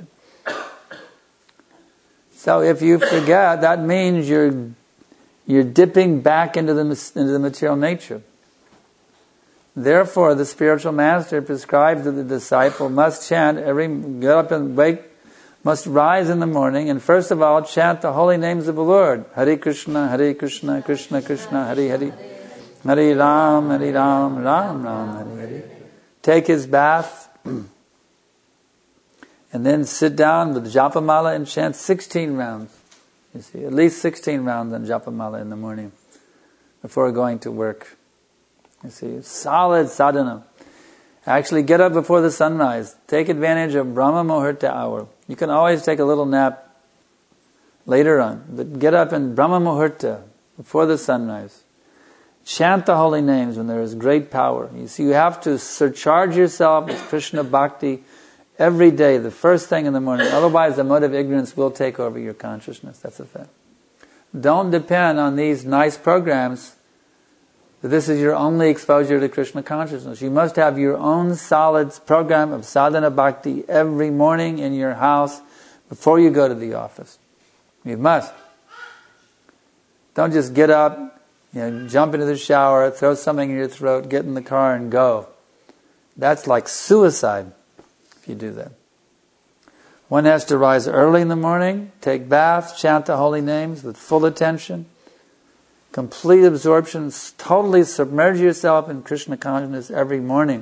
So if you forget, that means you're dipping back into the material nature. Therefore, the spiritual master prescribes that the disciple must chant get up and wake, must rise in the morning, and first of all chant the holy names of the Lord. Hare Krishna, Krishna Krishna, Hare Hare. Hare Ram, Ram Ram, Hare Hare. Take his bath, and then sit down with Japamala and chant 16 rounds. You see, at least 16 rounds on Japamala in the morning before going to work. You see, solid sadhana. Actually get up before the sunrise. Take advantage of Brahma Muhurta hour. You can always take a little nap later on, but get up in Brahma Muhurta before the sunrise. Chant the holy names when there is great power. You see, you have to surcharge yourself with Krishna Bhakti every day, the first thing in the morning. Otherwise, the mode of ignorance will take over your consciousness. That's a fact. Don't depend on these nice programs that this is your only exposure to Krishna consciousness. You must have your own solid program of sadhana bhakti every morning in your house before you go to the office. You must. Don't just get up, jump into the shower, throw something in your throat, get in the car and go. That's like suicide if you do that. One has to rise early in the morning, take baths, chant the holy names with full attention, complete absorption, totally submerge yourself in Krishna consciousness every morning.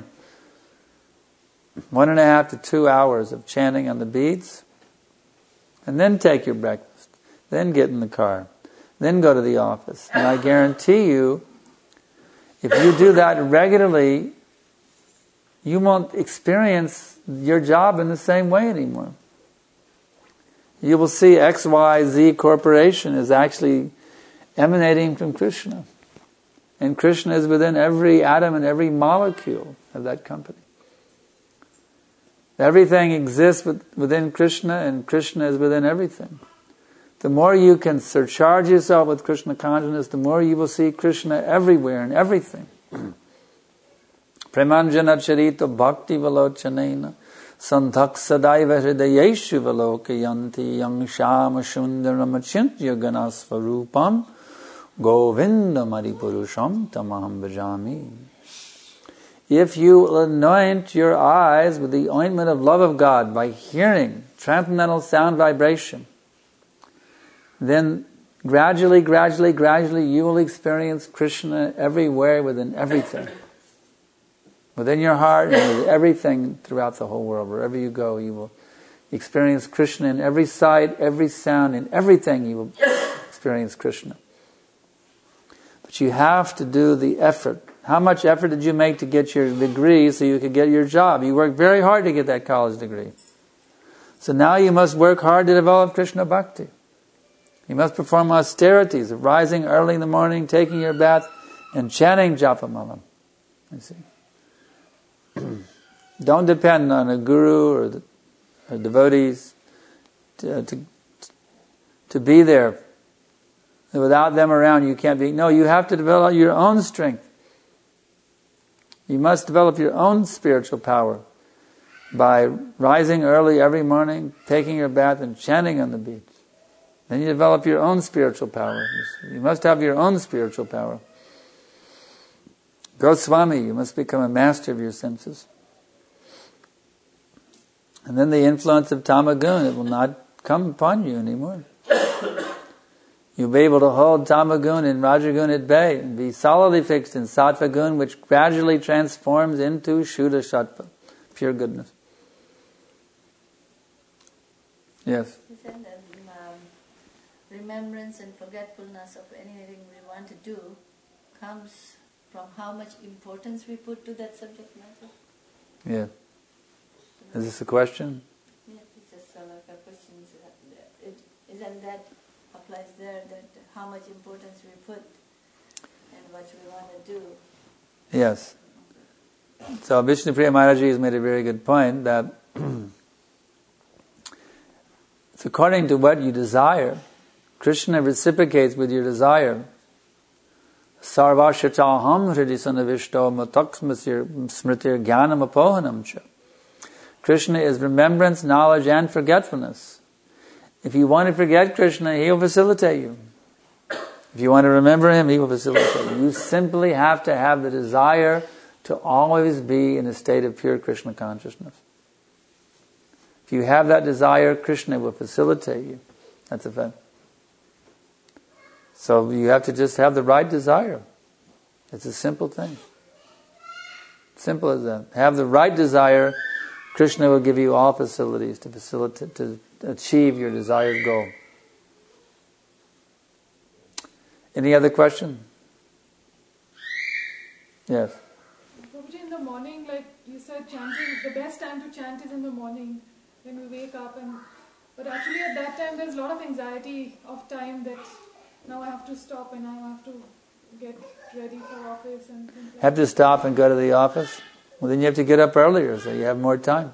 1.5 to 2 hours of chanting on the beads, and then take your breakfast, then get in the car, then go to the office. And I guarantee you, if you do that regularly, you won't experience your job in the same way anymore. You will see XYZ Corporation is actually emanating from Krishna. And Krishna is within every atom and every molecule of that company. Everything exists within Krishna, and Krishna is within everything. The more you can surcharge yourself with Krishna consciousness, the more you will see Krishna everywhere and everything. Premanjana charita bhakti valochanena sandhak sadaiva hridayeshu valokayanti yang shama shundaram achintya ganasvarupam govinda maripurusham tamaham bhajami. If you anoint your eyes with the ointment of love of God by hearing transcendental sound vibration, then gradually you will experience Krishna everywhere within everything. Within your heart and with everything throughout the whole world. Wherever you go, you will experience Krishna in every sight, every sound, in everything you will experience Krishna. But you have to do the effort. How much effort did you make to get your degree so you could get your job? You worked very hard to get that college degree. So now you must work hard to develop Krishna Bhakti. You must perform austerities of rising early in the morning, taking your bath, and chanting Japamala. You see. Don't depend on a guru or devotees to be there. Without them around, you can't be. No, you have to develop your own strength. You must develop your own spiritual power by rising early every morning, taking your bath, and chanting on the beach. Then you develop your own spiritual power. You must have your own spiritual power. Goswami, you must become a master of your senses. And then the influence of Tamagun, it will not come upon you anymore. You'll be able to hold Tamagun and Rajagun at bay and be solidly fixed in Sattva Gun, which gradually transforms into Shuddha Sattva, pure goodness. Yes? You said that remembrance and forgetfulness of anything we want to do comes from how much importance we put to that subject matter. Yeah. Is this a question? Yeah, it's just like a question. Isn't that applies there, that how much importance we put and what we want to do? Yes. So Vishnupriya Maharaji has made a very good point that it's according to what you desire. Krishna reciprocates with your desire. Sarvashachaham hridisanavisto mataksmasir smritir jnanam apohanam cha. Krishna is remembrance, knowledge, and forgetfulness. If you want to forget Krishna, He will facilitate you. If you want to remember Him, He will facilitate you. You simply have to have the desire to always be in a state of pure Krishna consciousness. If you have that desire, Krishna will facilitate you. That's a fact. So you have to just have the right desire. It's a simple thing. Simple as that. Have the right desire, Krishna will give you all facilities to facilitate, to achieve your desired goal. Any other question? Yes. Prabhuji, in the morning, like you said, chanting, the best time to chant is in the morning when we wake up. But actually at that time there's a lot of anxiety of time that now I have to stop and I have to get ready for office and things like that. Have to stop and go to the office? Well, then you have to get up earlier so you have more time.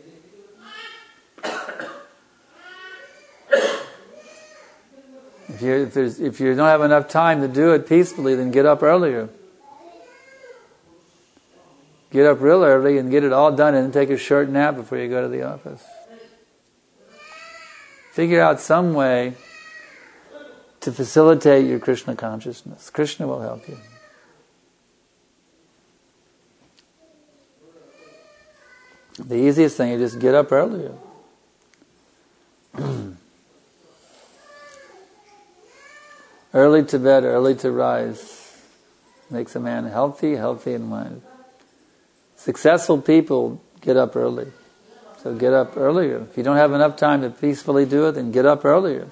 If you don't have enough time to do it peacefully, then get up earlier. Get up real early and get it all done and then take a short nap before you go to the office. Figure out some way to facilitate your Krishna consciousness. Krishna will help you. The easiest thing is just get up earlier. Early to bed, early to rise makes a man healthy and wise. Successful people get up early. So get up earlier. If you don't have enough time to peacefully do it, then get up earlier.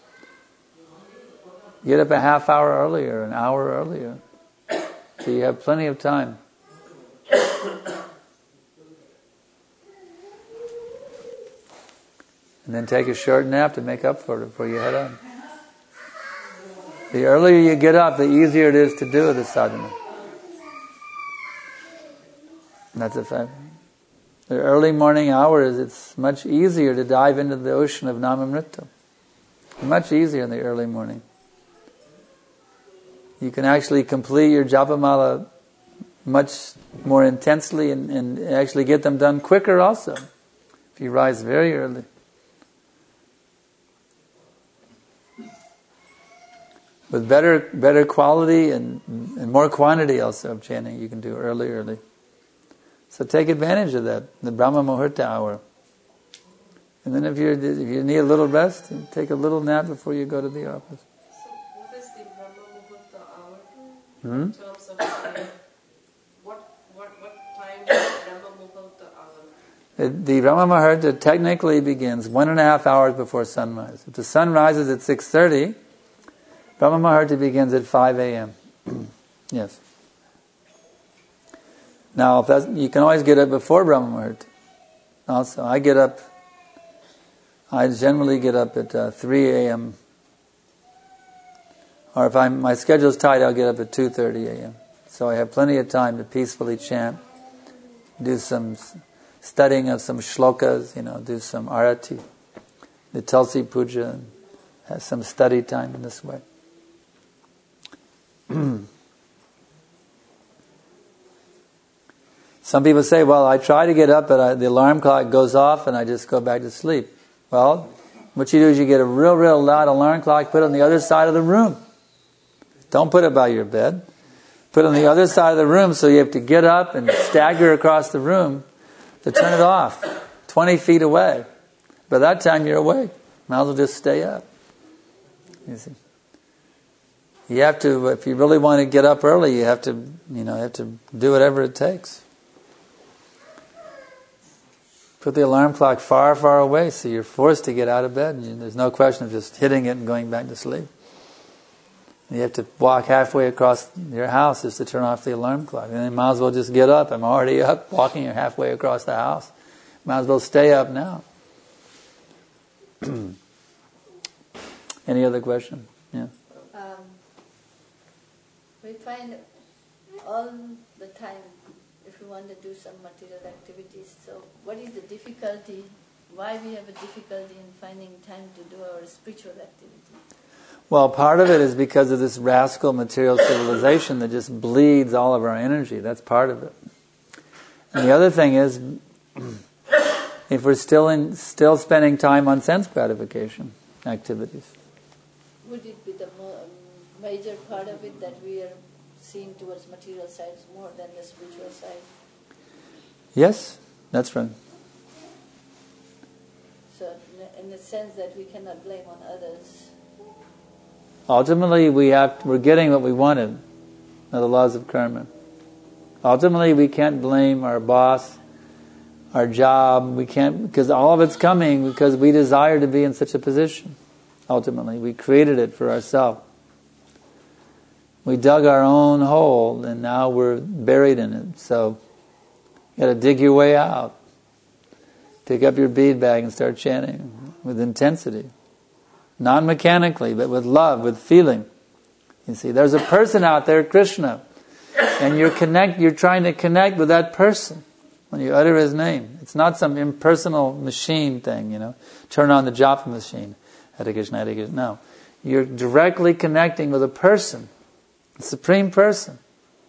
Get up a half hour earlier, an hour earlier. So you have plenty of time. And then take a short nap to make up for it before you head on. The earlier you get up, the easier it is to do the sadhana. And that's a fact. The early morning hours, it's much easier to dive into the ocean of Namamrita. Much easier in the early morning. You can actually complete your japamala much more intensely and actually get them done quicker also, if you rise very early. With better quality and more quantity also of chanting, you can do early. So take advantage of that, the Brahma Muhurta hour. And then if you need a little rest, take a little nap before you go to the office. So what is the Brahma Muhurta hour in terms of time? What time is the Brahma Muhurta hour? The Brahma Muhurta technically begins 1.5 hours before sunrise. If the sun rises at 6:30, Brahma Muhurta begins at 5 a.m. Yes. Now, you can always get up before Brahma Muhurta. Also, I generally get up at 3 a.m. Or if my schedule's tight, I'll get up at 2:30 a.m. So I have plenty of time to peacefully chant, do some studying of some shlokas, do some arati, the Tulsi puja, have some study time in this way. Some people say, well, I try to get up, but the alarm clock goes off and I just go back to sleep. Well, what you do is you get a real loud alarm clock, put it on the other side of the room. Don't put it by your bed. Put it on the other side of the room, so you have to get up and stagger across the room to turn it off, 20 feet away. By that time you're awake. Might as well just stay up. You see. You have to, if you really want to get up early, you have to do whatever it takes. Put the alarm clock far away, so you're forced to get out of bed. There's no question of just hitting it and going back to sleep. You have to walk halfway across your house just to turn off the alarm clock. And then you might as well just get up. I'm already up, walking halfway across the house. Might as well stay up now. Any other question? Yeah. We find all the time, if we want to do some material activities, so what is the difficulty? Why we have a difficulty in finding time to do our spiritual activity? Well, part of it is because of this rascal material civilization that just bleeds all of our energy. That's part of it. And the other thing is, if we're still spending time on sense gratification activities. Would it be the major part of it that we are seeing towards material sides more than the spiritual side. Yes, that's right. So in the sense that we cannot blame on others. Ultimately, we're getting what we wanted, are the laws of karma. Ultimately, we can't blame our boss, our job. We can't, because all of it's coming because we desire to be in such a position. Ultimately, we created it for ourselves. We dug our own hole, and now we're buried in it. So, you got to dig your way out. Pick up your bead bag and start chanting with intensity. Not mechanically, but with love, with feeling. You see, there's a person out there, Krishna, and you're trying to connect with that person when you utter his name. It's not some impersonal machine thing, Turn on the japa machine. Hare Krishna, Hare Krishna. No. You're directly connecting with a person, a supreme person.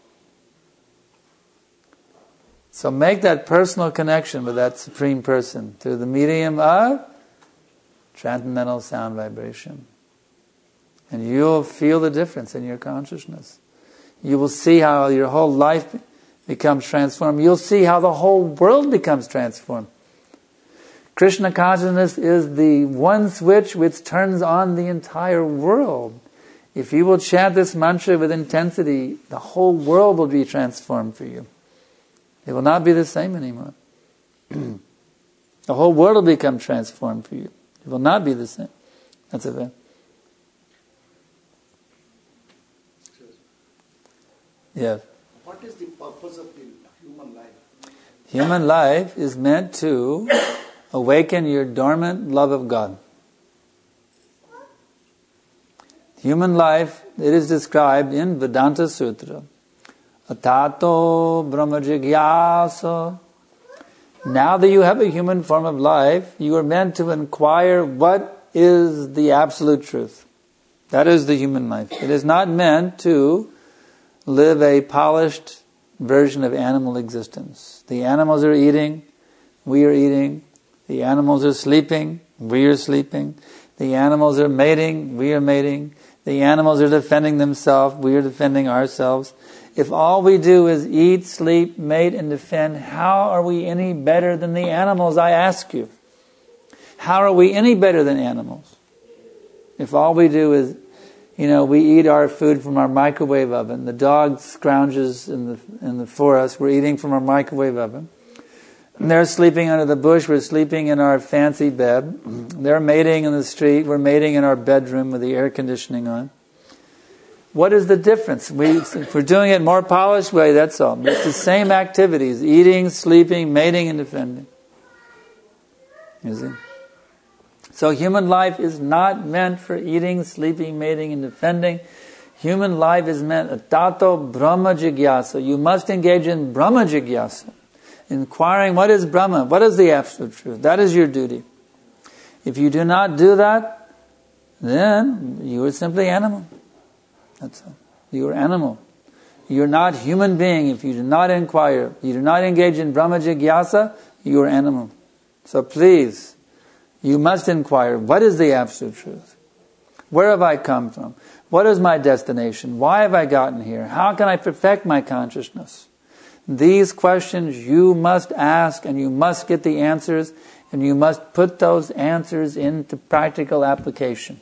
So make that personal connection with that supreme person through the medium of transcendental sound vibration. And you'll feel the difference in your consciousness. You will see how your whole life becomes transformed. You'll see how the whole world becomes transformed. Krishna consciousness is the one switch which turns on the entire world. If you will chant this mantra with intensity, the whole world will be transformed for you. It will not be the same anymore. The whole world will become transformed for you. It will not be the same. That's a fact. Yes. What is the purpose of the human life? Human life is meant to awaken your dormant love of God. Human life, it is described in Vedanta Sutra. Atato Brahma Jigyasa. Now that you have a human form of life, you are meant to inquire what is the absolute truth. That is the human life. It is not meant to live a polished version of animal existence. The animals are eating, we are eating. The animals are sleeping, we are sleeping. The animals are mating, we are mating. The animals are defending themselves, we are defending ourselves. If all we do is eat, sleep, mate, and defend, how are we any better than the animals, I ask you? How are we any better than animals? If all we do is, we eat our food from our microwave oven. The dog scrounges in the forest. We're eating from our microwave oven. And they're sleeping under the bush. We're sleeping in our fancy bed. They're mating in the street. We're mating in our bedroom with the air conditioning on. What is the difference? If we're doing it more polished way, that's all. It's the same activities. Eating, sleeping, mating, and defending. You see? So human life is not meant for eating, sleeping, mating, and defending. Human life is meant atato Brahma Jigyasa. You must engage in Brahma Jigyasa. Inquiring what is Brahma, what is the absolute truth. That is your duty. If you do not do that, then you are simply animal. That's all. You are animal. You are not human being if you do not inquire. You do not engage in Brahma Jigyasa, you are animal. So please, you must inquire, what is the absolute truth? Where have I come from? What is my destination? Why have I gotten here? How can I perfect my consciousness? These questions you must ask, and you must get the answers, and you must put those answers into practical application.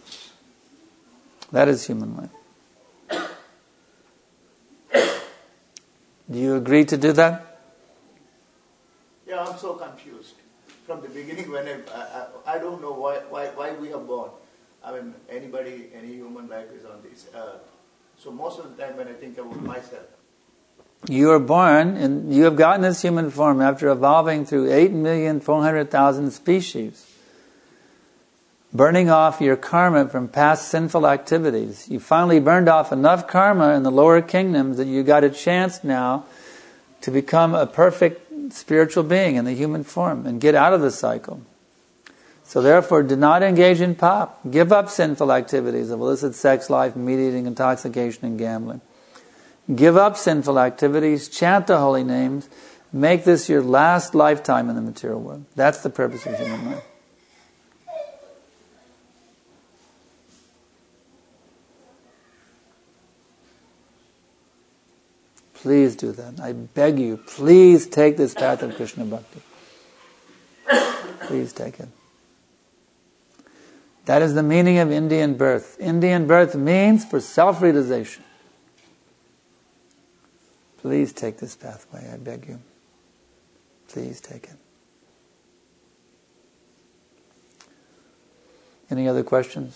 That is human life. Do you agree to do that? Yeah, I'm so confused. From the beginning, when I don't know why we are born. I mean, any human life is on this earth. So most of the time when I think about myself. You are born, and you have gotten this human form after evolving through 8,400,000 species. Burning off your karma from past sinful activities. You finally burned off enough karma in the lower kingdoms that you got a chance now to become a perfect spiritual being in the human form and get out of the cycle. So therefore, do not engage in pop. Give up sinful activities of illicit sex life, meat eating, intoxication, and gambling. Give up sinful activities. Chant the holy names. Make this your last lifetime in the material world. That's the purpose of human life. Please do that. I beg you, please take this path of Krishna Bhakti. Please take it. That is the meaning of Indian birth. Indian birth means for self-realization. Please take this pathway, I beg you. Please take it. Any other questions?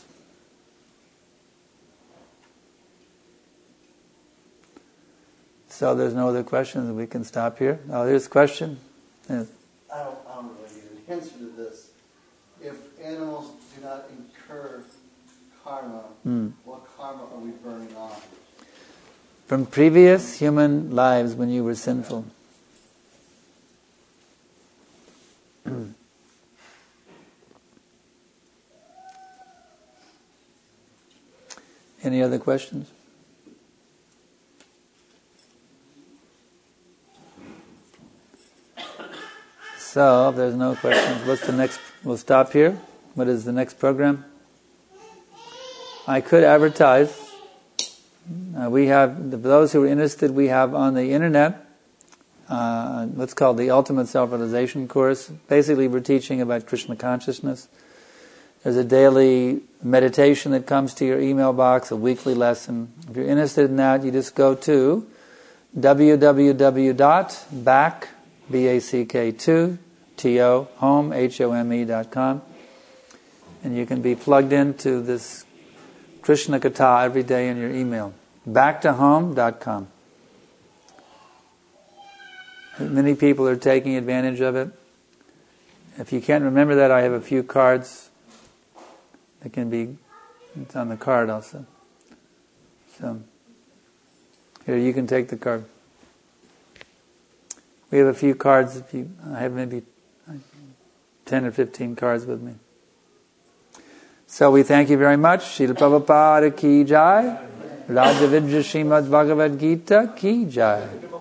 So there's no other questions, we can stop here. Oh, there's a question. Yes. I don't really get an answer to this. If animals do not incur karma, what karma are we burning off? From previous human lives when you were sinful. Any other questions? So, if there's no questions, what's the next? We'll stop here. What is the next program? I could advertise. We have, for those who are interested, we have on the internet what's called the Ultimate Self-Realization course. Basically, we're teaching about Krishna consciousness. There's a daily meditation that comes to your email box, a weekly lesson. If you're interested in that, you just go to www.back2home.com, and you can be plugged into this Krishna Katha every day in your email. Back2home.com. Many people are taking advantage of it. If you can't remember that, I have a few cards. It can be, it's on the card also. So, here, you can take the card. We have a few cards. I have maybe 10 or 15 cards with me. So we thank you very much. Srila Prabhupada ki jai. Raja Vidya Srimad Bhagavad Gita ki jai.